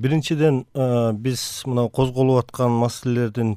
Биринчиден биз мына козголуп аткан маселелердин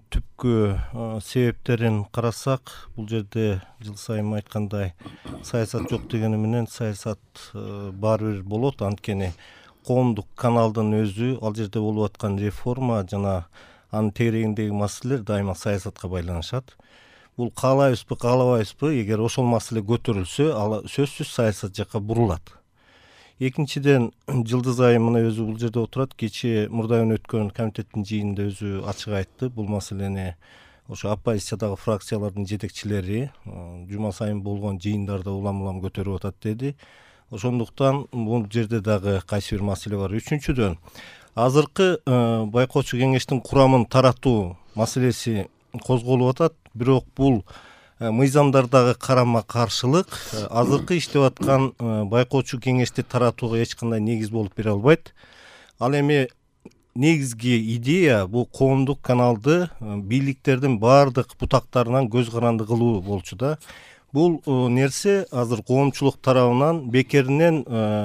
түпкү себептерин карасак, бул жерде жыл сайын айткандай саясат жок дегени менен саясат баары бир болот. Анткени коомдук каналдын өзү, ал жерде болуп аткан реформа жана анын тегерегиндеги маселелер дайыма саясатка байланышат. Бул каалайбызбы, каалабайбызбы, эгер ошол маселе көтөрүлсө, ал сөзсүз саясат жакка бурулат. Экинчиден, Жылдыз айым мына өзү бул жерде отурат. Кечээ мурдагы өткөн комитеттин жыйынында өзү ачык айтты. Бул маселени ошо оппозициядагы фракциялардын жетекчилери жума сайын болгон жыйындарда улам көтөрүп атат деди. Ошондуктан бул жерде дагы кайсы бир маселе бар. Үчүнчүдөн, азыркы байкоочу кеңештин курамын таратуу маселеси козголуп атат. Бирок бул мыйзамдардагы карама каршылык азыркы иштеп аткан байкоочу кеңешти таратууга эч кандай негиз болуп бере албайт. Ал эми негизги идея бул коомдук каналды бийликтердин баардык бутактарынан көз каранды кылуу болчу да. Бул нерсе азыр коомчулук тарабынан бекеринен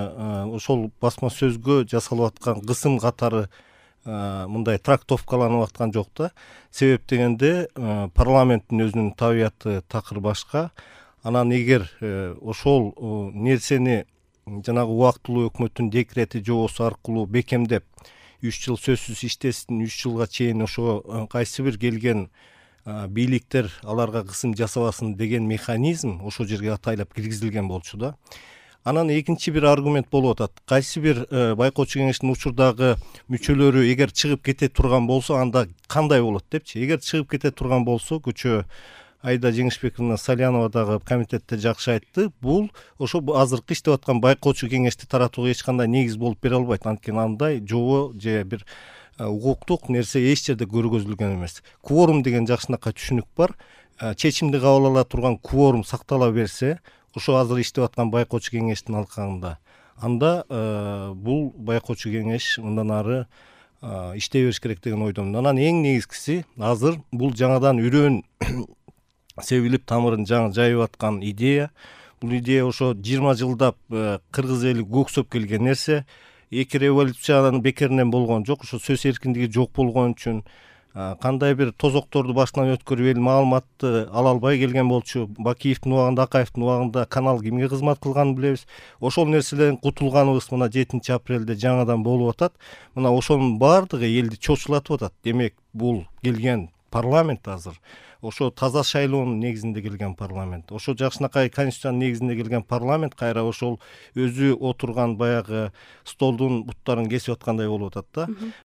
ошол басма сөзгө жасалып аткан кысым катары мындай трактовкаланып аткан жок да. Себеп дегенде парламенттин өзүнүн табияты такыр башка. Анан эгер ошол нерсени жанагы убактылуу өкмөттүн декрети жобосу аркылуу бекемдеп 3 жыл сөзсүз иштесин, 3 жылга чейин ошо кайсы бир келген бийликтер аларга кысым жасабасын деген механизм ошол жерге атайлап киргизилген болчу да. Анан экинчи бир аргумент болуп атат. Кайсы бир байкоочу кеңештин учурдагы мүчөлөрү эгер чыгып кете турган болсо, анда кандай болот депчи. Эгер чыгып кете турган болсо, көчө Аида Жеңишбековна Салянова дагы комитетте жакшы айтты. Бул ошо азыркы иштеп аткан байкоочу кеңешти таратууга эч кандай негиз болуп бере албайт. Анткени андай жобо же бир укуктук нерсе эч жерде көргөзүлгөн эмес. Кворум деген жакшынакай түшүнүк бар. Чечимди кабыл ала турган кворум сактала берсе, ошо азыр иштеп аткан байкоочу кеңештин алкагында, анда бул байкоочу кеңеш мындан ары иштей бериш керек деген ойдомун. Анан эң негизгиси азыр бул жаңадан үрөөн себилип тамырын жаңы жайып аткан идея. Бул идея ошо 20 жылдап кыргыз эли көксөп келген нерсе. Эки революциянын бекеринен болгон жок. Ошо сөз эркиндиги жок болгон үчүн кандай бир тозокторду башынан өткөрүп эл маалыматты ала албай келген болчу. Бакиевдин убагында, Акаевдин убагында канал кимге кызмат кылганын билебиз. Ошол нерселерден кутулганыбыз мына 7-апрелде жаңадан болуп атат. Мына ошонун баардыгы элди чочулатып атат. Демек, бул келген парламент азыр ошо таза шайлоонун негизинде келген парламент. Ошо жакшынакай конституциянын негизинде келген парламент кайра ошол өзү отурган баягы столдун буттарын кесип аткандай болуп атат да.